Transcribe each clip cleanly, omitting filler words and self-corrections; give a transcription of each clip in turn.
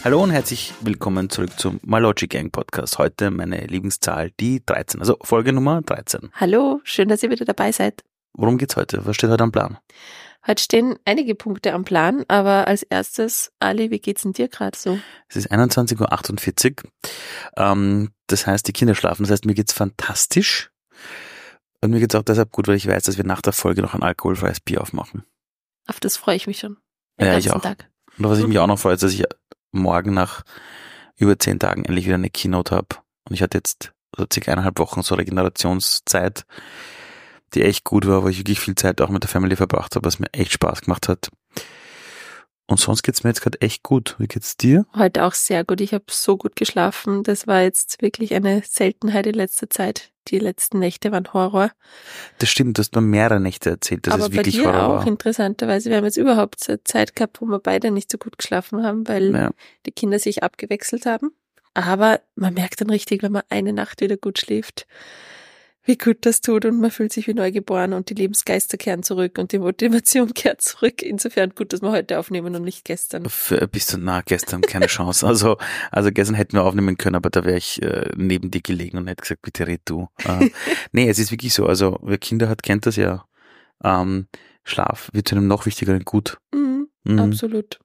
Hallo und herzlich willkommen zurück zum Malogic Gang Podcast. Heute meine Lieblingszahl, die 13, also Folge Nummer 13. Hallo, schön, dass ihr wieder dabei seid. Worum geht's heute? Was steht heute am Plan? Heute stehen einige Punkte am Plan, aber als erstes, Ali, wie geht's denn dir gerade so? Es ist 21.48 Uhr. Das heißt, die Kinder schlafen. Das heißt, mir geht's fantastisch. Und mir geht's auch deshalb gut, weil ich weiß, dass wir nach der Folge noch ein alkoholfreies Bier aufmachen. Auf das freue ich mich schon. Ja, ich auch. Tag. Und was ich mich auch noch freue, ist, dass ich morgen nach über 10 Tagen endlich wieder eine Keynote habe. Und ich hatte jetzt so circa 1,5 Wochen so Regenerationszeit, die echt gut war, wo ich wirklich viel Zeit auch mit der Family verbracht habe, was mir echt Spaß gemacht hat. Und sonst geht's mir jetzt gerade echt gut. Wie geht's dir? Heute auch sehr gut. Ich habe so gut geschlafen. Das war jetzt wirklich eine Seltenheit in letzter Zeit. Die letzten Nächte waren Horror. Das stimmt, du hast mir mehrere Nächte erzählt, dass aber es wirklich bei dir Horror auch war. Interessanterweise. Wir haben jetzt überhaupt Zeit gehabt, wo wir beide nicht so gut geschlafen haben, weil Ja. die Kinder sich abgewechselt haben. Aber man merkt dann richtig, wenn man eine Nacht wieder gut schläft, wie gut das tut und man fühlt sich wie neugeboren und die Lebensgeister kehren zurück und die Motivation kehrt zurück. Insofern gut, dass wir heute aufnehmen und nicht gestern. Gestern keine Chance. Also gestern hätten wir aufnehmen können, aber da wäre ich neben dir gelegen und hätte gesagt, bitte red du. Nee, es ist wirklich so. Also wer Kinder hat, kennt das ja. Schlaf wird zu einem noch wichtigeren Gut. Absolut.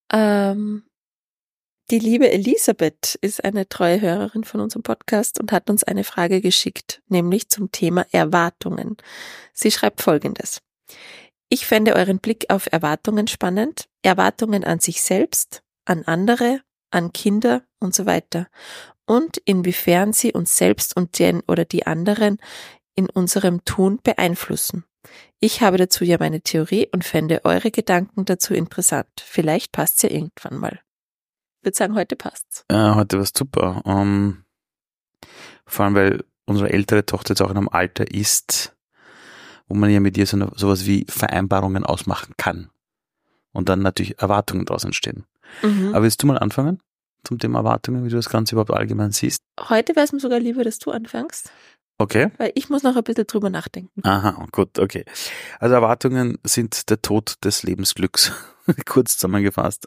Die liebe Elisabeth ist eine treue Hörerin von unserem Podcast und hat uns eine Frage geschickt, nämlich zum Thema Erwartungen. Sie schreibt Folgendes. Ich fände euren Blick auf Erwartungen spannend. Erwartungen an sich selbst, an andere, an Kinder und so weiter. Und inwiefern sie uns selbst und den oder die anderen in unserem Tun beeinflussen. Ich habe dazu ja meine Theorie und fände eure Gedanken dazu interessant. Vielleicht passt's ja irgendwann mal. Ich würde sagen, heute passt's. Heute war's super. Vor allem, weil unsere ältere Tochter jetzt auch in einem Alter ist, wo man ja mit ihr sowas wie Vereinbarungen ausmachen kann. Und dann natürlich Erwartungen daraus entstehen. Aber willst du mal anfangen zum Thema Erwartungen, wie du das Ganze überhaupt allgemein siehst? Heute wäre es mir sogar lieber, dass du anfängst. Okay. Weil ich muss noch ein bisschen drüber nachdenken. Aha, gut, okay. Also Erwartungen sind der Tod des Lebensglücks, kurz zusammengefasst.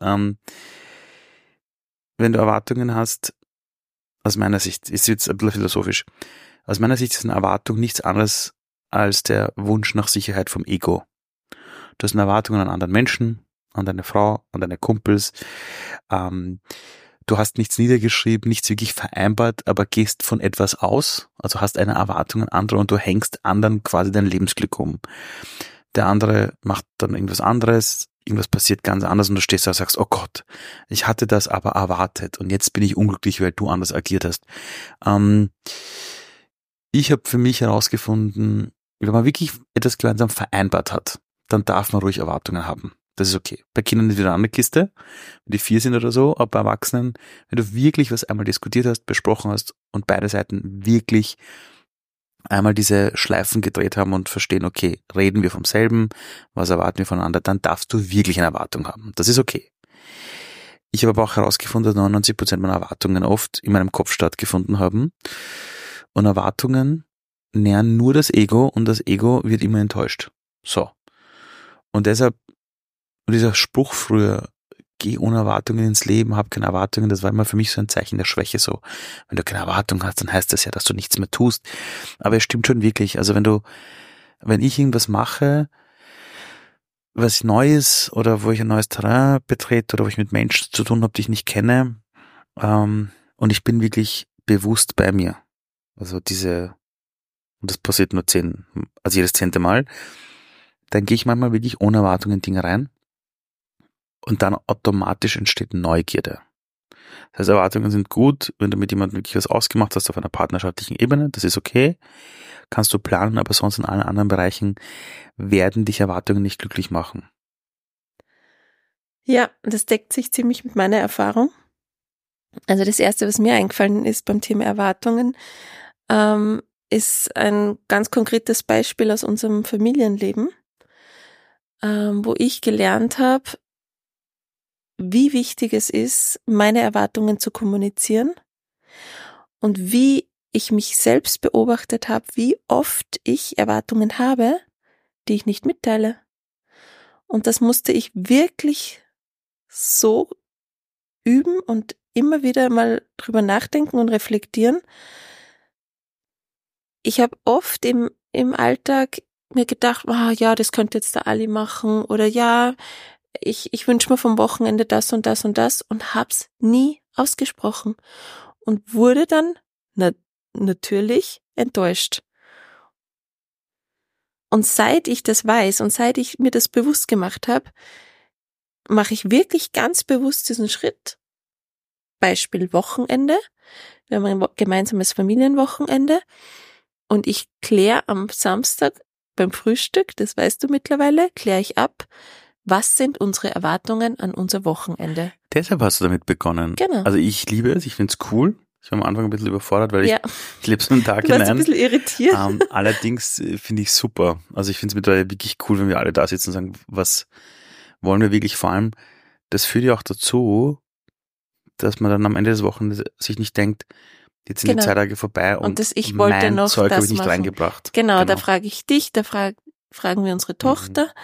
Wenn du Erwartungen hast, aus meiner Sicht, ist jetzt ein bisschen philosophisch, aus meiner Sicht ist eine Erwartung nichts anderes als der Wunsch nach Sicherheit vom Ego. Du hast eine Erwartung an anderen Menschen, an deine Frau, an deine Kumpels. Du hast nichts niedergeschrieben, nichts wirklich vereinbart, aber gehst von etwas aus, also hast eine Erwartung an andere und du hängst anderen quasi dein Lebensglück um. Der andere macht dann irgendwas anderes, irgendwas passiert ganz anders und du stehst da und sagst, oh Gott, ich hatte das aber erwartet und jetzt bin ich unglücklich, weil du anders agiert hast. Ich habe für mich herausgefunden, wenn man wirklich etwas gemeinsam vereinbart hat, dann darf man ruhig Erwartungen haben. Das ist okay. Bei Kindern ist wieder eine andere Kiste, wenn die 4 sind oder so, aber bei Erwachsenen, wenn du wirklich was einmal diskutiert hast, besprochen hast und beide Seiten wirklich einmal diese Schleifen gedreht haben und verstehen, okay, reden wir vom selben, was erwarten wir voneinander, dann darfst du wirklich eine Erwartung haben. Das ist okay. Ich habe aber auch herausgefunden, dass 99% meiner Erwartungen oft in meinem Kopf stattgefunden haben. Und Erwartungen nähren nur das Ego und das Ego wird immer enttäuscht. So. Und deshalb, dieser Spruch früher, geh ohne Erwartungen ins Leben, hab keine Erwartungen, das war immer für mich so ein Zeichen der Schwäche so. Wenn du keine Erwartungen hast, dann heißt das ja, dass du nichts mehr tust. Aber es stimmt schon wirklich. Also wenn ich irgendwas mache, was neu ist oder wo ich ein neues Terrain betrete oder wo ich mit Menschen zu tun habe, die ich nicht kenne, und ich bin wirklich bewusst bei mir. Also und das passiert nur jedes 10. Mal, dann gehe ich manchmal wirklich ohne Erwartungen in Dinge rein. Und dann automatisch entsteht Neugierde. Das heißt, Erwartungen sind gut, wenn du mit jemandem wirklich was ausgemacht hast auf einer partnerschaftlichen Ebene, das ist okay, kannst du planen, aber sonst in allen anderen Bereichen werden dich Erwartungen nicht glücklich machen. Ja, das deckt sich ziemlich mit meiner Erfahrung. Also das Erste, was mir eingefallen ist beim Thema Erwartungen, ist ein ganz konkretes Beispiel aus unserem Familienleben, wo ich gelernt habe, wie wichtig es ist, meine Erwartungen zu kommunizieren und wie ich mich selbst beobachtet habe, wie oft ich Erwartungen habe, die ich nicht mitteile. Und das musste ich wirklich so üben und immer wieder mal drüber nachdenken und reflektieren. Ich habe oft im Alltag mir gedacht, ja, das könnte jetzt der Ali machen oder ja, ich wünsche mir vom Wochenende das und das und das und hab's nie ausgesprochen und wurde dann natürlich enttäuscht. Und seit ich das weiß und seit ich mir das bewusst gemacht habe, mache ich wirklich ganz bewusst diesen Schritt. Beispiel Wochenende. Wir haben ein gemeinsames Familienwochenende und ich kläre am Samstag beim Frühstück, das weißt du mittlerweile, kläre ich ab, was sind unsere Erwartungen an unser Wochenende. Deshalb hast du damit begonnen. Genau. Also ich liebe es, ich finde es cool. Ich war am Anfang ein bisschen überfordert, weil ich lebe so einen Tag du warst hinein. ein bisschen irritiert. Allerdings finde ich super. Also ich finde es mittlerweile wirklich cool, wenn wir alle da sitzen und sagen, was wollen wir wirklich, vor allem, das führt ja auch dazu, dass man dann am Ende des Wochenendes sich nicht denkt, jetzt sind die 2 Tage vorbei und ich wollte mein noch Zeug habe ich nicht machen. reingebracht. Genau, da frage ich dich, da fragen wir unsere Tochter,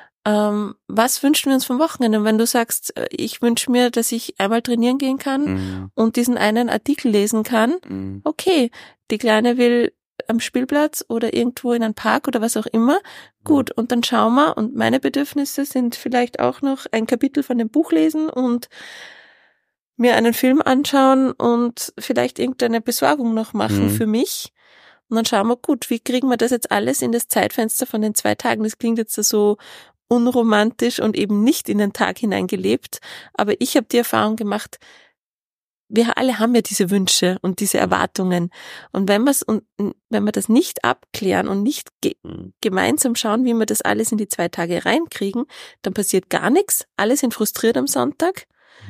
was wünschen wir uns vom Wochenende? Und wenn du sagst, ich wünsche mir, dass ich einmal trainieren gehen kann und diesen einen Artikel lesen kann, okay, die Kleine will am Spielplatz oder irgendwo in einem Park oder was auch immer, gut, und dann schauen wir und meine Bedürfnisse sind vielleicht auch noch ein Kapitel von dem Buch lesen und mir einen Film anschauen und vielleicht irgendeine Besorgung noch machen für mich. Und dann schauen wir, gut, wie kriegen wir das jetzt alles in das Zeitfenster von den 2 Tagen? Das klingt jetzt so unromantisch und eben nicht in den Tag hineingelebt. Aber ich habe die Erfahrung gemacht, wir alle haben ja diese Wünsche und diese Erwartungen. Und wenn wir das nicht abklären und nicht gemeinsam schauen, wie wir das alles in die 2 Tage reinkriegen, dann passiert gar nichts. Alle sind frustriert am Sonntag.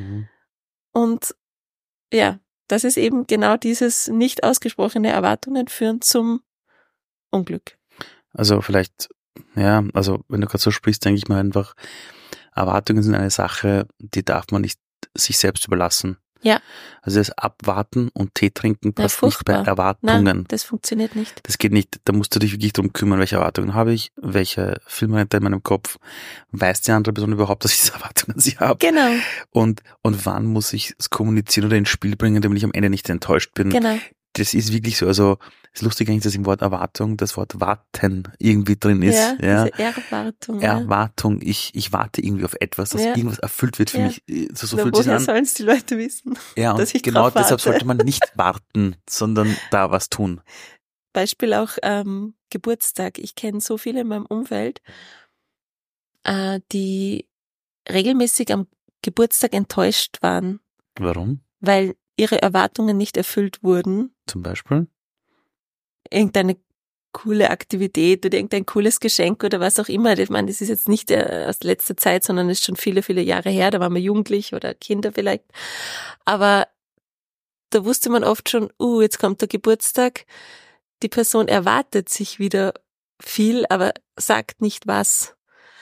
Und ja, das ist eben genau dieses nicht ausgesprochene Erwartungen führen zum Unglück. Also vielleicht, ja, also wenn du gerade so sprichst, denke ich mal einfach, Erwartungen sind eine Sache, die darf man nicht sich selbst überlassen. Ja. Also das Abwarten und Tee trinken passt nicht bei Erwartungen. Nein, das funktioniert nicht. Das geht nicht. Da musst du dich wirklich drum kümmern, welche Erwartungen habe ich, welche Filme rennt da in meinem Kopf, weiß die andere Person überhaupt, dass ich diese Erwartungen an sie habe. Genau. Und wann muss ich es kommunizieren oder ins Spiel bringen, damit ich am Ende nicht enttäuscht bin. Genau. Das ist wirklich so, also es ist lustig eigentlich, dass im Wort Erwartung das Wort warten irgendwie drin ist. Ja, diese Erwartung. Erwartung, ich warte irgendwie auf etwas, dass irgendwas erfüllt wird für mich. So fühlt sich woher an. sollen es die Leute wissen? Ja, dass ich genau drauf warte. Deshalb sollte man nicht warten, sondern da was tun. Beispiel auch Geburtstag. Ich kenne so viele in meinem Umfeld, die regelmäßig am Geburtstag enttäuscht waren. Warum? Weil ihre Erwartungen nicht erfüllt wurden. Zum Beispiel? Irgendeine coole Aktivität oder irgendein cooles Geschenk oder was auch immer. Ich meine, das ist jetzt nicht aus letzter Zeit, sondern ist schon viele, viele Jahre her. Da waren wir jugendlich oder Kinder vielleicht. Aber da wusste man oft schon, jetzt kommt der Geburtstag. Die Person erwartet sich wieder viel, aber sagt nicht was.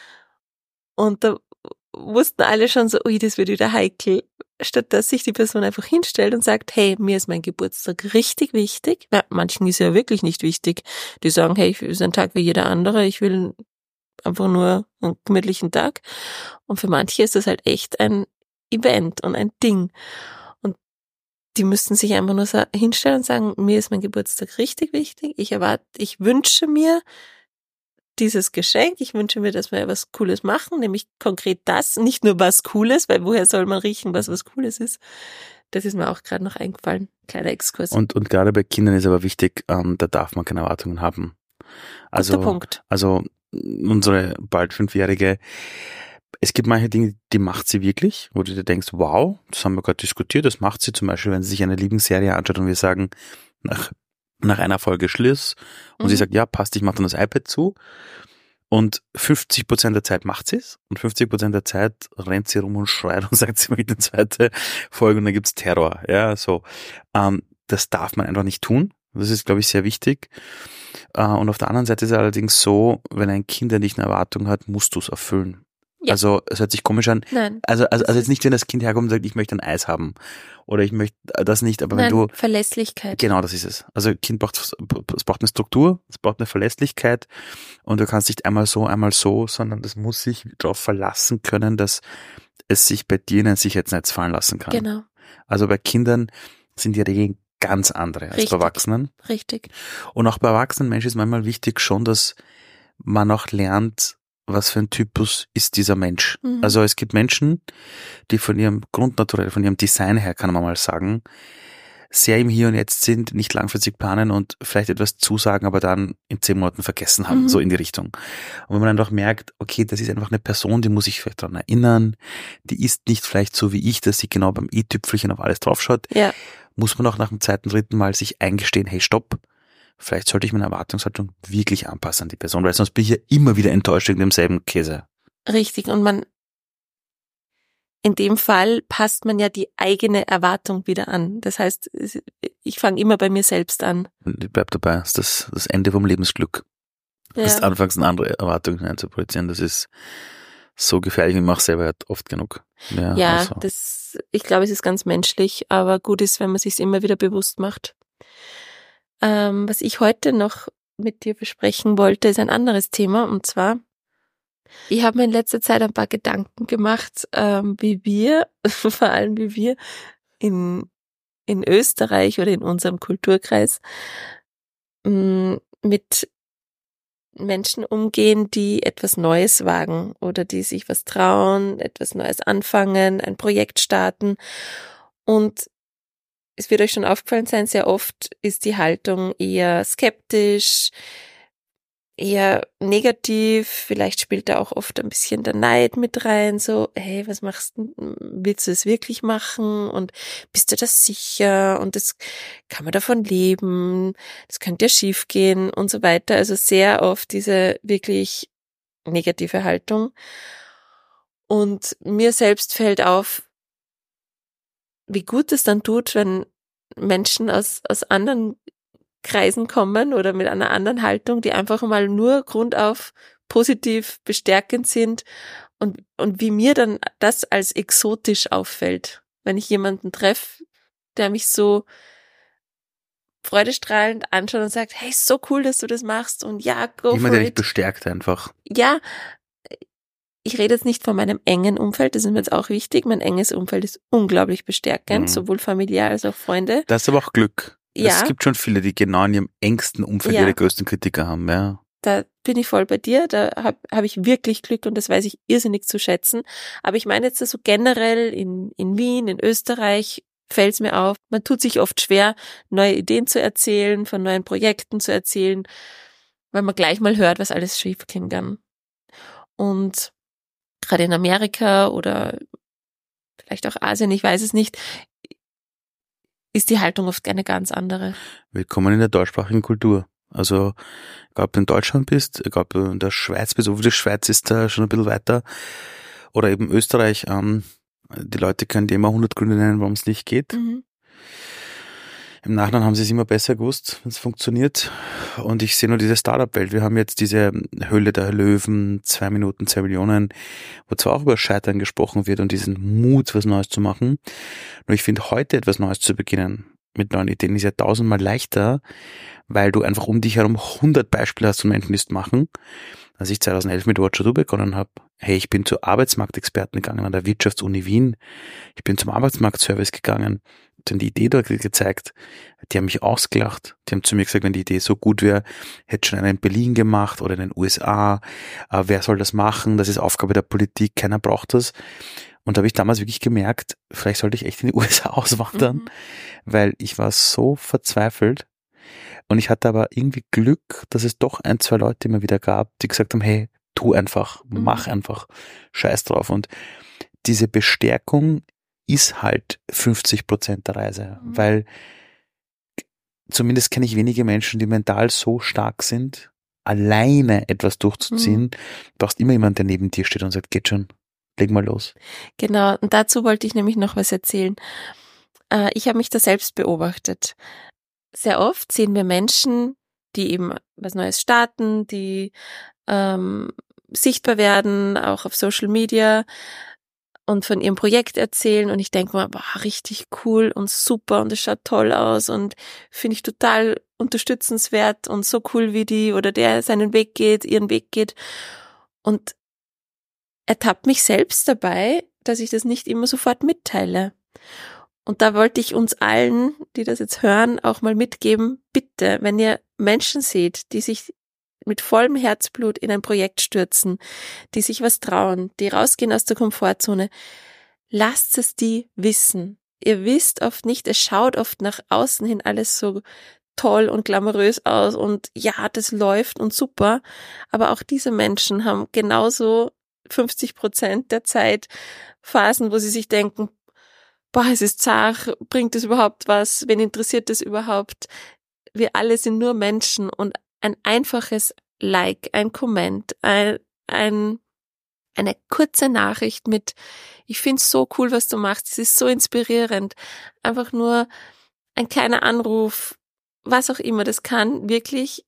Und da wussten alle schon so, das wird wieder heikel. Statt dass sich die Person einfach hinstellt und sagt, hey, mir ist mein Geburtstag richtig wichtig. Ja, manchen ist ja wirklich nicht wichtig. Die sagen, hey, es ist ein Tag wie jeder andere. Ich will einfach nur einen gemütlichen Tag. Und für manche ist das halt echt ein Event und ein Ding. Und die müssten sich einfach nur hinstellen und sagen, mir ist mein Geburtstag richtig wichtig. Ich wünsche mir dieses Geschenk. Ich wünsche mir, dass wir was Cooles machen, nämlich konkret das, nicht nur was Cooles, weil woher soll man riechen, was Cooles ist. Das ist mir auch gerade noch eingefallen. Kleiner Exkurs. Und gerade bei Kindern ist aber wichtig, da darf man keine Erwartungen haben. Also, guter Punkt. Also unsere bald 5-Jährige, es gibt manche Dinge, die macht sie wirklich, wo du dir denkst, wow, das haben wir gerade diskutiert, das macht sie zum Beispiel, wenn sie sich eine Lieblingsserie anschaut und wir sagen, nach einer Folge Schluss und sie sagt, ja, passt, ich mache dann das iPad zu und 50% der Zeit macht sie es und 50% der Zeit rennt sie rum und schreit und sagt, sie möchte eine 2. Folge und dann gibt's Terror. Ja, so. Das darf man einfach nicht tun. Das ist, glaube ich, sehr wichtig. Und auf der anderen Seite ist es allerdings so, wenn ein Kind ja nicht eine Erwartung hat, musst du es erfüllen. Ja. Also es hört sich komisch an. Nein. Also jetzt nicht, wenn das Kind herkommt und sagt, ich möchte ein Eis haben. Oder ich möchte das nicht, aber Nein, wenn du... Verlässlichkeit. Genau, das ist es. Also Kind es braucht eine Struktur, es braucht eine Verlässlichkeit und du kannst nicht einmal so, sondern das muss sich darauf verlassen können, dass es sich bei dir in ein Sicherheitsnetz fallen lassen kann. Genau. Also bei Kindern sind die Regeln ganz andere als Richtig. bei Erwachsenen. Richtig. Und auch bei erwachsenen Menschen ist manchmal wichtig schon, dass man auch lernt, was für ein Typus ist dieser Mensch. Mhm. Also es gibt Menschen, die von ihrem Grundnaturell, von ihrem Design her, kann man mal sagen, sehr im Hier und Jetzt sind, nicht langfristig planen und vielleicht etwas zusagen, aber dann in 10 Monaten vergessen haben, so in die Richtung. Und wenn man dann doch merkt, okay, das ist einfach eine Person, die muss ich vielleicht daran erinnern, die ist nicht vielleicht so wie ich, dass sie genau beim i-Tüpfelchen auf alles draufschaut, Ja. muss man auch nach dem zweiten, dritten Mal sich eingestehen, hey, stopp, vielleicht sollte ich meine Erwartungshaltung wirklich anpassen an die Person, weil sonst bin ich ja immer wieder enttäuscht wegen demselben Käse. Richtig. Und in dem Fall passt man ja die eigene Erwartung wieder an. Das heißt, ich fange immer bei mir selbst an. Und ich bleib dabei, das ist das Ende vom Lebensglück. Ja. Das anfangs eine andere Erwartung hineinzuprojizieren, das ist so gefährlich, ich mache selber halt oft genug. Ja, also. ich glaube, es ist ganz menschlich, aber gut ist, wenn man sich immer wieder bewusst macht. Was ich heute noch mit dir besprechen wollte, ist ein anderes Thema, und zwar, ich habe mir in letzter Zeit ein paar Gedanken gemacht, wie wir, vor allem wie wir in Österreich oder in unserem Kulturkreis mit Menschen umgehen, die etwas Neues wagen oder die sich was trauen, etwas Neues anfangen, ein Projekt starten. Und es wird euch schon aufgefallen sein, sehr oft ist die Haltung eher skeptisch, eher negativ, vielleicht spielt da auch oft ein bisschen der Neid mit rein, so, hey, was machst du, willst du es wirklich machen und bist du das sicher und das kann man davon leben, das könnte ja schief gehen und so weiter, also sehr oft diese wirklich negative Haltung. Und mir selbst fällt auf, wie gut es dann tut, wenn Menschen aus anderen Kreisen kommen oder mit einer anderen Haltung, die einfach mal nur grundauf positiv bestärkend sind und wie mir dann das als exotisch auffällt, wenn ich jemanden treffe, der mich so freudestrahlend anschaut und sagt, hey, so cool, dass du das machst und ja, go Jemand, for der dich it. bestärkt einfach. Ja, ich rede jetzt nicht von meinem engen Umfeld, das ist mir jetzt auch wichtig. Mein enges Umfeld ist unglaublich bestärkend, sowohl familiär als auch Freunde. Das ist aber auch Glück. Ja. Es gibt schon viele, die genau in ihrem engsten Umfeld ihre größten Kritiker haben, ja. Da bin ich voll bei dir, da hab ich wirklich Glück und das weiß ich irrsinnig zu schätzen. Aber ich meine jetzt so generell in Wien, in Österreich fällt es mir auf, man tut sich oft schwer, neue Ideen zu erzählen, von neuen Projekten zu erzählen, weil man gleich mal hört, was alles schief gehen kann. Und gerade in Amerika oder vielleicht auch Asien, ich weiß es nicht, ist die Haltung oft eine ganz andere. Willkommen in der deutschsprachigen Kultur. Also, egal ob du in Deutschland bist, egal ob du in der Schweiz bist, obwohl die Schweiz ist da schon ein bisschen weiter, oder eben Österreich, die Leute können dir immer 100 Gründe nennen, warum es nicht geht. Mhm. Im Nachhinein haben sie es immer besser gewusst, wenn es funktioniert. Und ich sehe nur diese Startup-Welt. Wir haben jetzt diese Höhle der Löwen, 2 Minuten, 2 Millionen, wo zwar auch über Scheitern gesprochen wird und diesen Mut, was Neues zu machen. Nur ich finde, heute etwas Neues zu beginnen mit neuen Ideen ist ja 1000-mal leichter, weil du einfach um dich herum 100 Beispiele hast von Menschen, die es machen. Als ich 2011 mit What to Do begonnen habe, hey, ich bin zu Arbeitsmarktexperten gegangen an der Wirtschaftsuni Wien. Ich bin zum Arbeitsmarktservice gegangen, denen die Idee dort gezeigt. Die haben mich ausgelacht. Die haben zu mir gesagt, wenn die Idee so gut wäre, hätte schon einer in Berlin gemacht oder in den USA. Wer soll das machen? Das ist Aufgabe der Politik. Keiner braucht das. Und da habe ich damals wirklich gemerkt, vielleicht sollte ich echt in die USA auswandern, weil ich war so verzweifelt. Und ich hatte aber irgendwie Glück, dass es doch 1, 2 Leute immer wieder gab, die gesagt haben, hey, tu einfach, mach einfach, scheiß drauf. Und diese Bestärkung ist halt 50% der Reise, weil zumindest kenne ich wenige Menschen, die mental so stark sind, alleine etwas durchzuziehen. Du brauchst immer jemanden, der neben dir steht und sagt, geht schon, leg mal los. Genau, und dazu wollte ich nämlich noch was erzählen. Ich habe mich da selbst beobachtet. Sehr oft sehen wir Menschen, die eben was Neues starten, die sichtbar werden, auch auf Social Media und von ihrem Projekt erzählen und ich denke mir, boah, richtig cool und super und es schaut toll aus und finde ich total unterstützenswert und so cool wie die oder der seinen Weg geht, ihren Weg geht und ertappt mich selbst dabei, dass ich das nicht immer sofort mitteile. Und da wollte ich uns allen, die das jetzt hören, auch mal mitgeben, bitte, wenn ihr Menschen seht, die sich mit vollem Herzblut in ein Projekt stürzen, die sich was trauen, die rausgehen aus der Komfortzone, lasst es die wissen. Ihr wisst oft nicht, es schaut oft nach außen hin alles so toll und glamourös aus und ja, das läuft und super, aber auch diese Menschen haben genauso 50% der Zeit Phasen, wo sie sich denken, boah, es ist zart, bringt es überhaupt was, wen interessiert das überhaupt? Wir alle sind nur Menschen und ein einfaches Like, ein Comment, eine kurze Nachricht mit, ich find's so cool, was du machst, es ist so inspirierend, einfach nur ein kleiner Anruf, was auch immer, das kann wirklich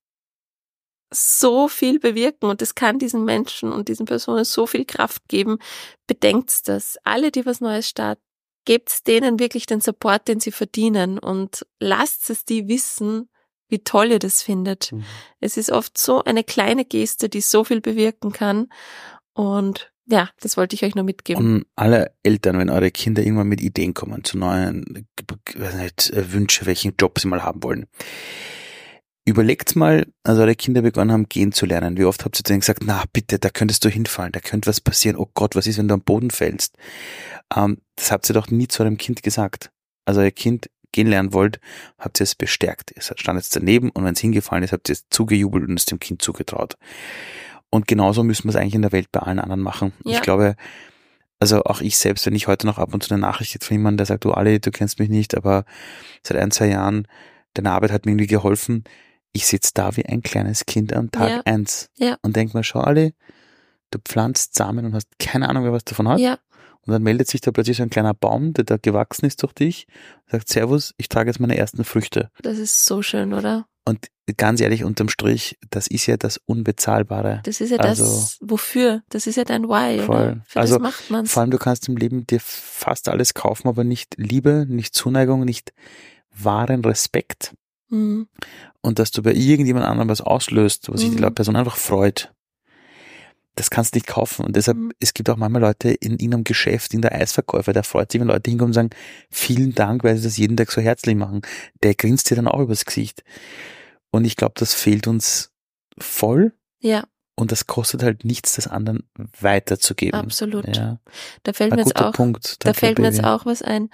so viel bewirken und das kann diesen Menschen und diesen Personen so viel Kraft geben. Bedenkt das. Alle, die was Neues starten, gebt denen wirklich den Support, den sie verdienen und lasst es die wissen, wie toll ihr das findet. Mhm. Es ist oft so eine kleine Geste, die so viel bewirken kann und ja, das wollte ich euch nur mitgeben. Und alle Eltern, wenn eure Kinder irgendwann mit Ideen kommen zu neuen, weiß nicht, Wünsche, welchen Job sie mal haben wollen. Überlegt mal, als eure Kinder begonnen haben, gehen zu lernen. Wie oft habt ihr denen gesagt, na bitte, da könntest du hinfallen, da könnte was passieren. Oh Gott, was ist, wenn du am Boden fällst? Das habt ihr doch nie zu eurem Kind gesagt. Also euer Kind gehen lernen wollt, habt ihr es bestärkt. Ihr standet jetzt daneben und wenn es hingefallen ist, habt ihr es zugejubelt und es dem Kind zugetraut. Und genauso müssen wir es eigentlich in der Welt bei allen anderen machen. Ja. Ich glaube, also auch ich selbst, wenn ich heute noch ab und zu eine Nachricht kriege von jemandem, der sagt, du Ali, du kennst mich nicht, aber seit 1-2 Jahren, deine Arbeit hat mir irgendwie geholfen. Ich sitze da wie ein kleines Kind am Tag 1 und denke mir, schau Ali, du pflanzt Samen und hast keine Ahnung, wer was davon hat. Ja. Und dann meldet sich da plötzlich so ein kleiner Baum, der da gewachsen ist durch dich, sagt, Servus, ich trage jetzt meine ersten Früchte. Das ist so schön, oder? Und ganz ehrlich, unterm Strich, das ist ja das Unbezahlbare. Das ist ja das, wofür? Das ist ja dein Why, voll. Oder? Für das macht man's. Vor allem, du kannst im Leben dir fast alles kaufen, aber nicht Liebe, nicht Zuneigung, nicht wahren Respekt. Mhm. Und dass du bei irgendjemand anderem was auslöst, wo sich die Person einfach freut. Das kannst du nicht kaufen. Und deshalb, es gibt auch manchmal Leute in irgendeinem Geschäft, in der Eisverkäufer, der freut sich, wenn Leute hinkommen und sagen, vielen Dank, weil sie das jeden Tag so herzlich machen. Der grinst dir dann auch übers Gesicht. Und ich glaube, das fehlt uns voll. Ja. Und das kostet halt nichts, das anderen weiterzugeben. Absolut. Ja. Da fällt mir jetzt auch, was ein,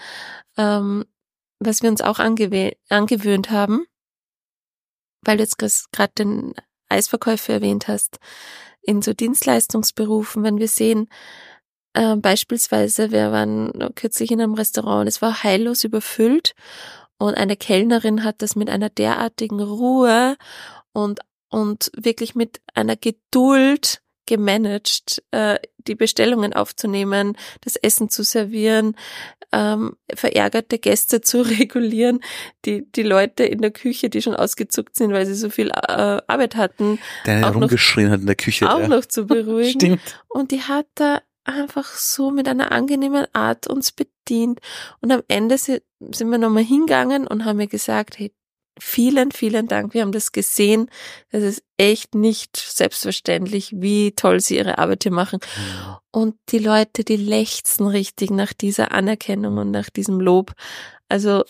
was wir uns auch angewöhnt haben, weil du jetzt gerade den Eisverkäufer erwähnt hast, in so Dienstleistungsberufen, wenn wir sehen, beispielsweise, wir waren kürzlich in einem Restaurant, es war heillos überfüllt und eine Kellnerin hat das mit einer derartigen Ruhe und wirklich mit einer Geduld gemanagt, die Bestellungen aufzunehmen, das Essen zu servieren, verärgerte Gäste zu regulieren, die Leute in der Küche, die schon ausgezuckt sind, weil sie so viel Arbeit hatten, der rumgeschrien hat in der Küche, auch noch zu beruhigen. Stimmt. Und die hat da einfach so mit einer angenehmen Art uns bedient. Und am Ende sind wir nochmal hingegangen und haben ihr gesagt, hey, vielen, vielen Dank. Wir haben das gesehen. Das ist echt nicht selbstverständlich, wie toll sie ihre Arbeit hier machen. Ja. Und die Leute, die lechzen richtig nach dieser Anerkennung und nach diesem Lob. Also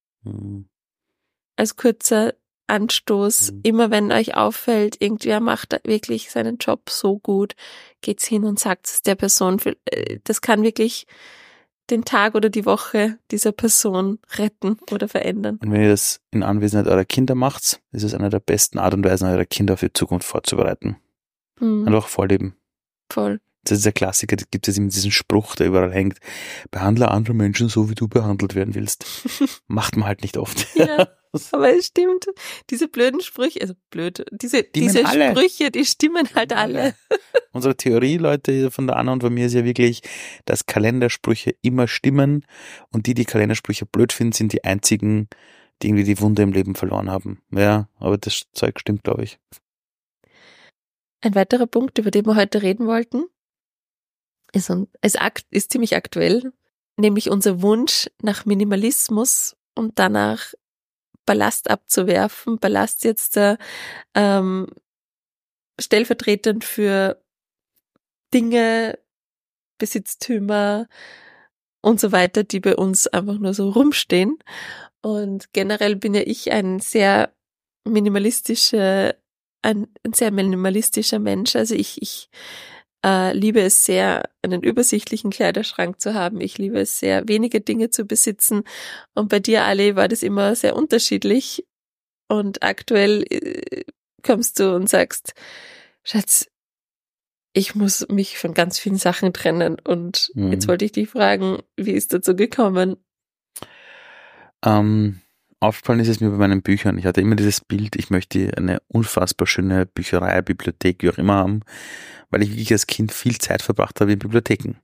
als kurzer Anstoß, immer wenn euch auffällt, irgendwer macht wirklich seinen Job so gut, geht's hin und sagt es der Person. Das kann wirklich den Tag oder die Woche dieser Person retten oder verändern. Und wenn ihr das in Anwesenheit eurer Kinder macht, ist es eine der besten Art und Weisen, eure Kinder auf die Zukunft vorzubereiten. Einfach vorleben. Voll. Das ist der Klassiker, da gibt es eben diesen Spruch, der überall hängt. Behandle andere Menschen so, wie du behandelt werden willst. Macht man halt nicht oft. Ja, aber es stimmt. Diese blöden Sprüche, also blöd, diese Sprüche, die stimmen halt alle. Unsere Theorie, Leute, von der Anna und von mir ist ja wirklich, dass Kalendersprüche immer stimmen und die Kalendersprüche blöd finden, sind die einzigen, die irgendwie die Wunde im Leben verloren haben. Ja, aber das Zeug stimmt, glaube ich. Ein weiterer Punkt, über den wir heute reden wollten, ist ziemlich aktuell, nämlich unser Wunsch nach Minimalismus und danach Ballast abzuwerfen. Ballast jetzt stellvertretend für Dinge, Besitztümer und so weiter, die bei uns einfach nur so rumstehen. Und generell bin ja ich ein sehr minimalistischer Mensch. Also ich liebe es sehr, einen übersichtlichen Kleiderschrank zu haben. Ich liebe es sehr, wenige Dinge zu besitzen. Und bei dir, Ali, war das immer sehr unterschiedlich. Und aktuell kommst du und sagst, Schatz, ich muss mich von ganz vielen Sachen trennen. Und jetzt wollte ich dich fragen, wie ist dazu gekommen? Aufgefallen ist es mir bei meinen Büchern. Ich hatte immer dieses Bild, ich möchte eine unfassbar schöne Bücherei, Bibliothek, wie auch immer haben, weil ich wirklich als Kind viel Zeit verbracht habe in Bibliotheken.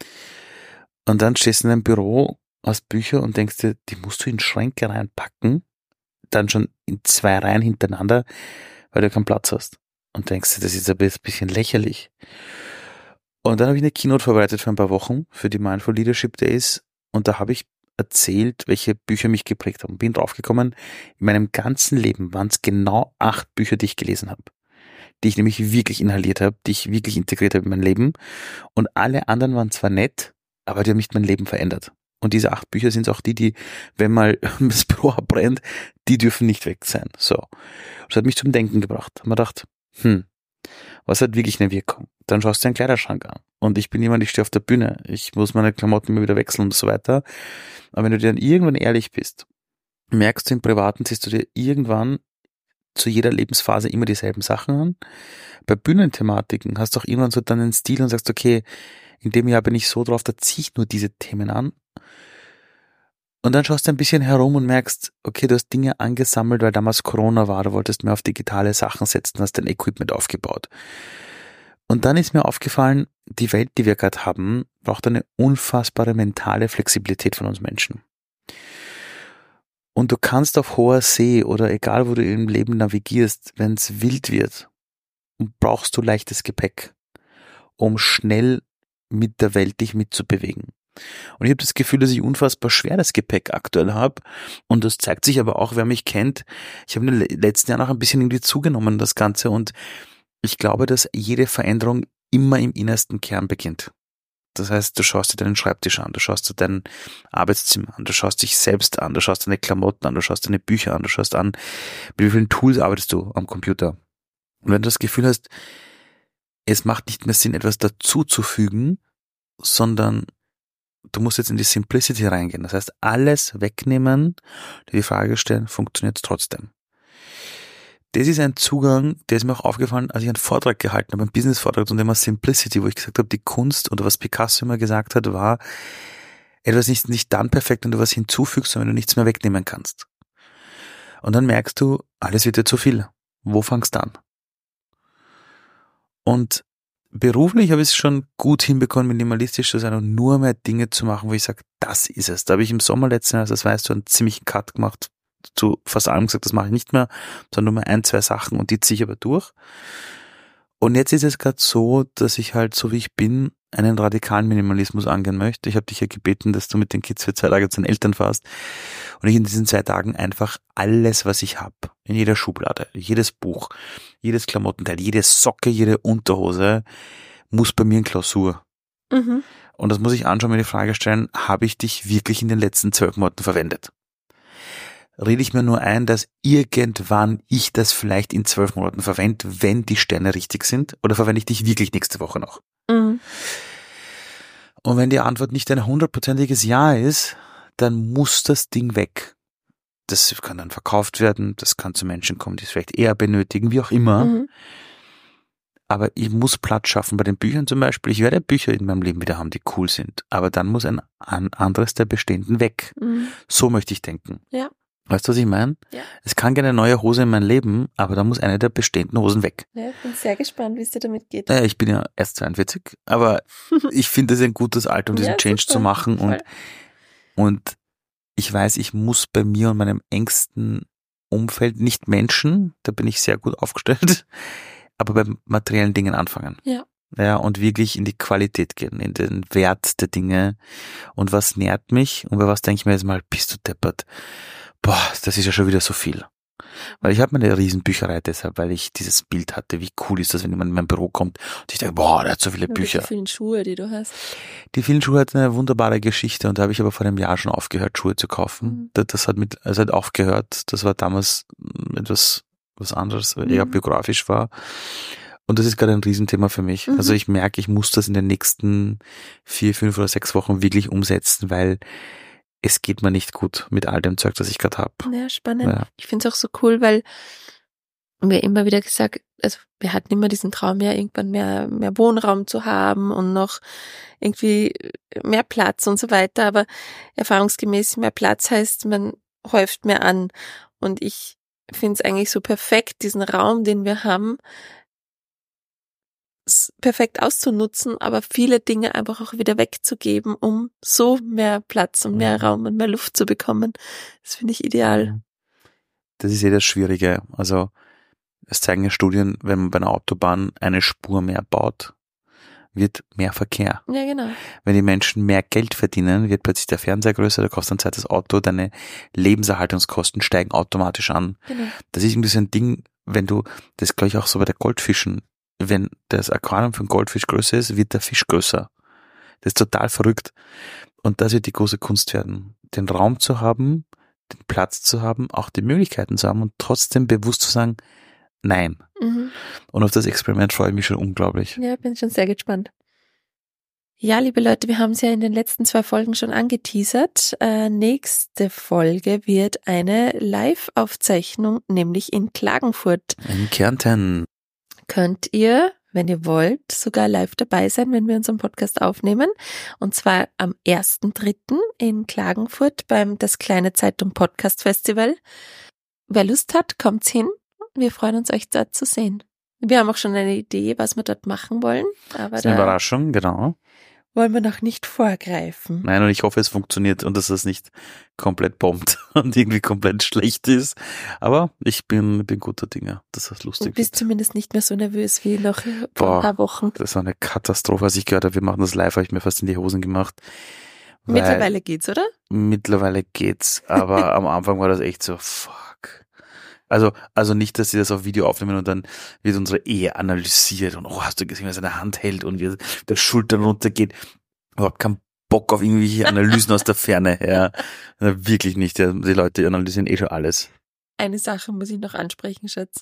Und dann stehst du in einem Büro aus Büchern und denkst dir, die musst du in Schränke reinpacken, dann schon in 2 Reihen hintereinander, weil du keinen Platz hast. Und denkst dir, das ist ein bisschen lächerlich. Und dann habe ich eine Keynote vorbereitet für ein paar Wochen, für die Mindful Leadership Days, und da habe ich erzählt, welche Bücher mich geprägt haben. Bin draufgekommen, in meinem ganzen Leben waren es genau 8 Bücher, die ich gelesen habe. Die ich nämlich wirklich inhaliert habe, die ich wirklich integriert habe in mein Leben. Und alle anderen waren zwar nett, aber die haben nicht mein Leben verändert. Und diese 8 Bücher sind auch die, wenn mal das Büro abbrennt, die dürfen nicht weg sein. So. Das hat mich zum Denken gebracht. Da habe mir gedacht, was hat wirklich eine Wirkung? Dann schaust du einen Kleiderschrank an. Und ich bin jemand, ich stehe auf der Bühne. Ich muss meine Klamotten immer wieder wechseln und so weiter. Aber wenn du dir dann irgendwann ehrlich bist, merkst du im Privaten, ziehst du dir irgendwann zu jeder Lebensphase immer dieselben Sachen an. Bei Bühnenthematiken hast du auch irgendwann so dann einen Stil und sagst, okay, in dem Jahr bin ich so drauf, da ziehe ich nur diese Themen an. Und dann schaust du ein bisschen herum und merkst, okay, du hast Dinge angesammelt, weil damals Corona war, du wolltest mehr auf digitale Sachen setzen, hast dein Equipment aufgebaut. Und dann ist mir aufgefallen, die Welt, die wir gerade haben, braucht eine unfassbare mentale Flexibilität von uns Menschen. Und du kannst auf hoher See oder egal, wo du im Leben navigierst, wenn es wild wird, brauchst du leichtes Gepäck, um schnell mit der Welt dich mitzubewegen. Und ich habe das Gefühl, dass ich unfassbar schweres Gepäck aktuell habe. Und das zeigt sich aber auch, wer mich kennt. Ich habe in den letzten Jahren auch ein bisschen irgendwie zugenommen, das Ganze. Und ich glaube, dass jede Veränderung immer im innersten Kern beginnt. Das heißt, du schaust dir deinen Schreibtisch an, du schaust dir dein Arbeitszimmer an, du schaust dich selbst an, du schaust deine Klamotten an, du schaust deine Bücher an, du schaust an, mit wie vielen Tools arbeitest du am Computer. Und wenn du das Gefühl hast, es macht nicht mehr Sinn, etwas dazuzufügen, sondern du musst jetzt in die Simplicity reingehen. Das heißt, alles wegnehmen, dir die Frage stellen, funktioniert es trotzdem? Das ist ein Zugang, der ist mir auch aufgefallen, als ich einen Vortrag gehalten habe, einen Business-Vortrag zum Thema Simplicity, wo ich gesagt habe, die Kunst oder was Picasso immer gesagt hat, war, etwas ist nicht dann perfekt, wenn du was hinzufügst, sondern wenn du nichts mehr wegnehmen kannst. Und dann merkst du, alles wird dir zu viel. Wo fangst du an? Und beruflich habe ich es schon gut hinbekommen, minimalistisch zu sein und nur mehr Dinge zu machen, wo ich sage, das ist es. Da habe ich im Sommer letzten Jahr, das weißt du, einen ziemlichen Cut gemacht, zu fast allem gesagt, das mache ich nicht mehr, sondern nur mehr 1, 2 Sachen und die ziehe ich aber durch. Und jetzt ist es gerade so, dass ich halt, so wie ich bin, einen radikalen Minimalismus angehen möchte. Ich habe dich ja gebeten, dass du mit den Kids für 2 Tage zu den Eltern fährst und ich in diesen 2 Tagen einfach alles, was ich habe, in jeder Schublade, jedes Buch, jedes Klamottenteil, jede Socke, jede Unterhose, muss bei mir in Klausur. Mhm. Und das muss ich anschauen, mir die Frage stellen, habe ich dich wirklich in den letzten 12 Monaten verwendet? Rede ich mir nur ein, dass irgendwann ich das vielleicht in 12 Monaten verwende, wenn die Sterne richtig sind, oder verwende ich dich wirklich nächste Woche noch? Mhm. Und wenn die Antwort nicht ein 100%iges Ja ist, dann muss das Ding weg. Das kann dann verkauft werden, das kann zu Menschen kommen, die es vielleicht eher benötigen, wie auch immer. Mhm. Aber ich muss Platz schaffen bei den Büchern zum Beispiel. Ich werde Bücher in meinem Leben wieder haben, die cool sind. Aber dann muss ein anderes der bestehenden weg. Mhm. So möchte ich denken. Ja. Weißt du, was ich meine? Ja. Es kann gerne eine neue Hose in mein Leben, aber da muss eine der bestehenden Hosen weg. Ja, ich bin sehr gespannt, wie es dir damit geht. Naja, ich bin ja erst 42, aber ich finde, das ist ein gutes Alter, um diesen Ja, Change super. zu machen. Voll. Und ich weiß, ich muss bei mir und meinem engsten Umfeld, nicht Menschen, da bin ich sehr gut aufgestellt, aber bei materiellen Dingen anfangen. Ja. Ja, und wirklich in die Qualität gehen, in den Wert der Dinge. Und was nährt mich und bei was denke ich mir jetzt mal, bist du deppert? Boah, das ist ja schon wieder so viel. Weil ich habe meine Riesenbücherei deshalb, weil ich dieses Bild hatte, wie cool ist das, wenn jemand in mein Büro kommt und ich denke, boah, der hat so viele Bücher. Die vielen Schuhe, die du hast. Die vielen Schuhe hatten eine wunderbare Geschichte und da habe ich aber vor einem Jahr schon aufgehört, Schuhe zu kaufen. Das hat aufgehört. Das war damals etwas was anderes, eher biografisch war. Und das ist gerade ein Riesenthema für mich. Also ich merke, ich muss das in den nächsten 4, 5 oder 6 Wochen wirklich umsetzen, weil es geht mir nicht gut mit all dem Zeug, das ich gerade habe. Ja, spannend. Ja. Ich finde es auch so cool, weil wir immer wieder gesagt, also wir hatten immer diesen Traum, ja irgendwann mehr Wohnraum zu haben und noch irgendwie mehr Platz und so weiter. Aber erfahrungsgemäß mehr Platz heißt, man häuft mehr an. Und ich finde es eigentlich so perfekt, diesen Raum, den wir haben, perfekt auszunutzen, aber viele Dinge einfach auch wieder wegzugeben, um so mehr Platz und mehr Raum und mehr Luft zu bekommen. Das finde ich ideal. Das ist das Schwierige. Also es zeigen ja Studien, wenn man bei einer Autobahn eine Spur mehr baut, wird mehr Verkehr. Ja, genau. Wenn die Menschen mehr Geld verdienen, wird plötzlich der Fernseher größer, da kostet ein zweites Auto, deine Lebenserhaltungskosten steigen automatisch an. Genau. Das ist irgendwie so ein Ding, wenn du, das ist glaube ich auch so bei der Goldfischen, wenn das Aquarium für einen Goldfisch größer ist, wird der Fisch größer. Das ist total verrückt. Und das wird die große Kunst werden. Den Raum zu haben, den Platz zu haben, auch die Möglichkeiten zu haben und trotzdem bewusst zu sagen, nein. Und auf das Experiment freue ich mich schon unglaublich. Ja, bin schon sehr gespannt. Ja, liebe Leute, wir haben es ja in den letzten 2 Folgen schon angeteasert. Nächste Folge wird eine Live-Aufzeichnung, nämlich in Klagenfurt. In Kärnten. Könnt ihr, wenn ihr wollt, sogar live dabei sein, wenn wir unseren Podcast aufnehmen. Und zwar am 1.3. in Klagenfurt beim Das kleine Zeitung Podcast Festival. Wer Lust hat, kommt's hin. Wir freuen uns, euch dort zu sehen. Wir haben auch schon eine Idee, was wir dort machen wollen. Aber das ist eine Überraschung, genau. Wollen wir noch nicht vorgreifen. Nein, und ich hoffe, es funktioniert und dass es nicht komplett bombt und irgendwie komplett schlecht ist. Aber ich bin guter Dinge, dass das lustig ist. Du bist zumindest nicht mehr so nervös wie noch vor ein paar Wochen. Das war eine Katastrophe, als ich gehört habe, wir machen das live, habe ich mir fast in die Hosen gemacht. Mittlerweile geht's, oder? Mittlerweile geht's, aber am Anfang war das echt so, fuck. Also nicht, dass sie das auf Video aufnehmen und dann wird unsere Ehe analysiert und hast du gesehen, wie er seine Hand hält und wie der Schultern runtergeht. Überhaupt keinen Bock auf irgendwelche Analysen aus der Ferne. Ja, wirklich nicht. Ja. Die Leute analysieren schon alles. Eine Sache muss ich noch ansprechen, Schatz.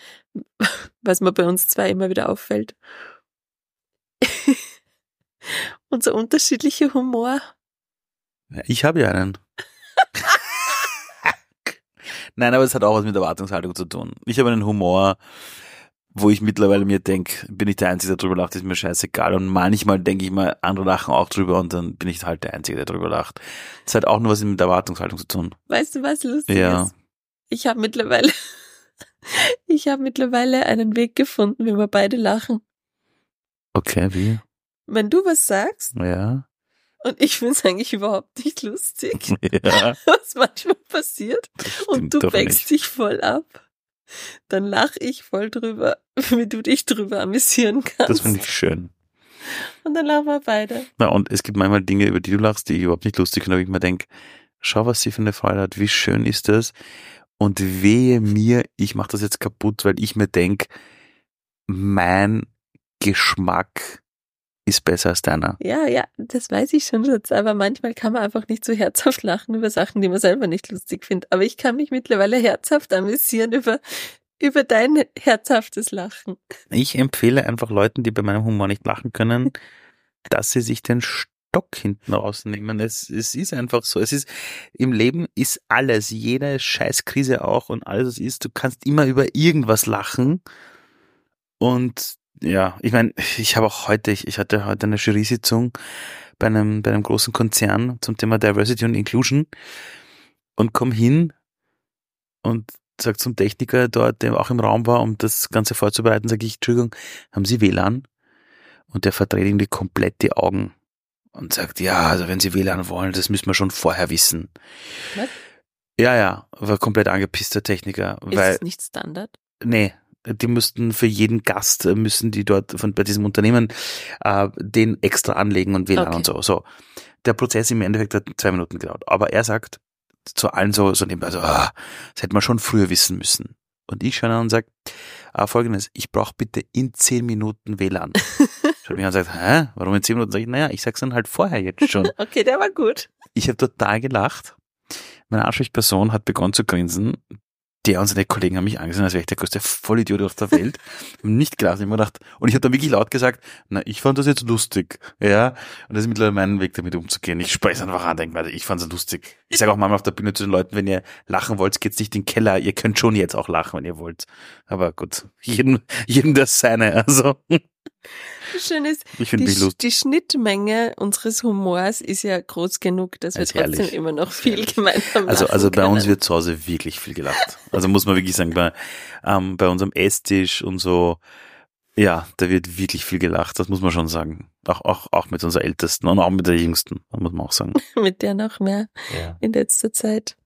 Was mir bei uns 2 immer wieder auffällt. Unser unterschiedlicher Humor. Ja, ich habe ja einen. Nein, aber es hat auch was mit Erwartungshaltung zu tun. Ich habe einen Humor, wo ich mittlerweile mir denke, bin ich der Einzige, der drüber lacht, ist mir scheißegal. Und manchmal denke ich mal, andere lachen auch drüber und dann bin ich halt der Einzige, der drüber lacht. Das hat auch nur was mit Erwartungshaltung zu tun. Weißt du, was lustig ist? Ich habe mittlerweile einen Weg gefunden, wie wir beide lachen. Okay, wie? Wenn du was sagst. Ja. Und ich finde es eigentlich überhaupt nicht lustig, ja. was manchmal passiert. Und du wächst dich voll ab. Dann lache ich voll drüber, wie du dich drüber amüsieren kannst. Das finde ich schön. Und dann lachen wir beide. Na, und es gibt manchmal Dinge, über die du lachst, die ich überhaupt nicht lustig finde, aber ich mir denke, schau, was sie für eine Freude hat, wie schön ist das? Und wehe mir, ich mache das jetzt kaputt, weil ich mir denke, mein Geschmack ist besser als deiner. Ja, das weiß ich schon, Schatz. Aber manchmal kann man einfach nicht so herzhaft lachen über Sachen, die man selber nicht lustig findet. Aber ich kann mich mittlerweile herzhaft amüsieren über dein herzhaftes Lachen. Ich empfehle einfach Leuten, die bei meinem Humor nicht lachen können, dass sie sich den Stock hinten rausnehmen. Es ist einfach so. Im Leben ist alles, jede Scheißkrise auch und alles, was ist, du kannst immer über irgendwas lachen. Und ja, ich meine, ich hatte heute eine Jury-Sitzung bei einem großen Konzern zum Thema Diversity und Inclusion und komm hin und sag zum Techniker dort, der auch im Raum war, um das Ganze vorzubereiten, sage ich, Entschuldigung, haben Sie WLAN? Und der verdreht irgendwie komplett die Augen und sagt, ja, also wenn Sie WLAN wollen, das müssen wir schon vorher wissen. Was? Ja, war komplett angepisster Techniker. Ist das nicht Standard? Nee. Die müssten für jeden Gast, müssen die dort bei diesem Unternehmen den extra anlegen und WLAN und so. Der Prozess im Endeffekt hat 2 Minuten gedauert. Aber er sagt, zu allen so nebenbei, das hätte man schon früher wissen müssen. Und ich schaue an und sage, Folgendes, ich brauche bitte in 10 Minuten WLAN. Schaut mich an und sagt, warum in 10 Minuten? Sag ich, naja, ich sag's dann halt vorher jetzt schon. Okay, der war gut. Ich habe total gelacht. Meine Ansprechperson hat begonnen zu grinsen. Der und seine Kollegen haben mich angesehen, als wäre ich der größte Vollidiot auf der Welt. Nicht gelacht. Ich habe mir gedacht, und ich habe dann wirklich laut gesagt, ich fand das jetzt lustig. Ja. Und das ist mittlerweile mein Weg, damit umzugehen. Ich spreche es einfach an, denke mir, ich fand es lustig. Ich sage auch manchmal auf der Bühne zu den Leuten, wenn ihr lachen wollt, geht's nicht in den Keller. Ihr könnt schon jetzt auch lachen, wenn ihr wollt. Aber gut, jedem das seine. Also. Schön ist, ich finde mich lustig. Die Schnittmenge unseres Humors ist ja groß genug, dass wir trotzdem immer noch viel gemeinsam lachen Also bei können. uns wird zu Hause wirklich viel gelacht. Also muss man wirklich sagen, bei unserem Esstisch und so, ja, da wird wirklich viel gelacht, das muss man schon sagen. Auch mit unserer Ältesten und auch mit der Jüngsten, muss man auch sagen. Mit der noch mehr in letzter Zeit.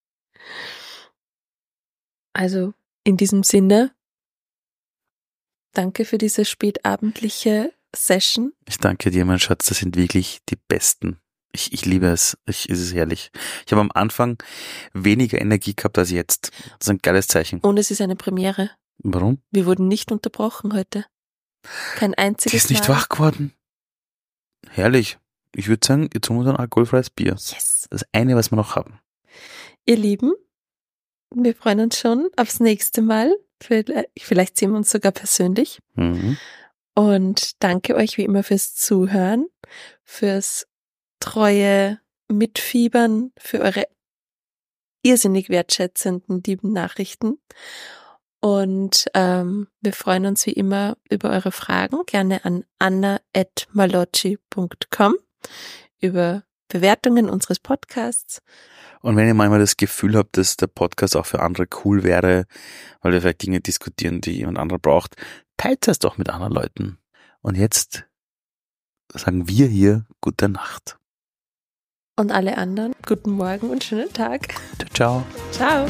Also in diesem Sinne, danke für diese spätabendliche Session. Ich danke dir, mein Schatz, das sind wirklich die Besten. Ich liebe es. Es ist herrlich. Ich habe am Anfang weniger Energie gehabt als jetzt. Das ist ein geiles Zeichen. Und es ist eine Premiere. Warum? Wir wurden nicht unterbrochen heute. Kein einziges Die ist nicht Mal. wach geworden. Herrlich. Ich würde sagen, jetzt holen wir uns ein alkoholfreies Bier. Yes. Das eine, was wir noch haben. Ihr Lieben, wir freuen uns schon aufs nächste Mal. Vielleicht sehen wir uns sogar persönlich. Mhm. Und danke euch wie immer fürs Zuhören, fürs treue Mitfiebern, für eure irrsinnig wertschätzenden, lieben Nachrichten. Und wir freuen uns wie immer über eure Fragen, gerne an anna@malocci.com, über Bewertungen unseres Podcasts. Und wenn ihr manchmal das Gefühl habt, dass der Podcast auch für andere cool wäre, weil wir vielleicht Dinge diskutieren, die jemand anderer braucht, teilt das doch mit anderen Leuten. Und jetzt sagen wir hier gute Nacht. Und alle anderen, guten Morgen und schönen Tag. Ciao. Ciao.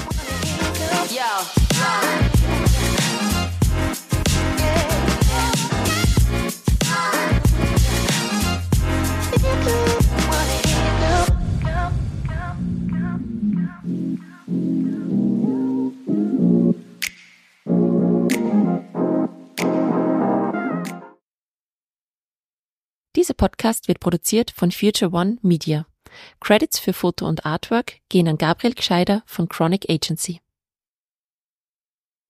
Dieser Podcast wird produziert von Future One Media. Credits für Foto und Artwork gehen an Gabriel Gscheider von Chronic Agency.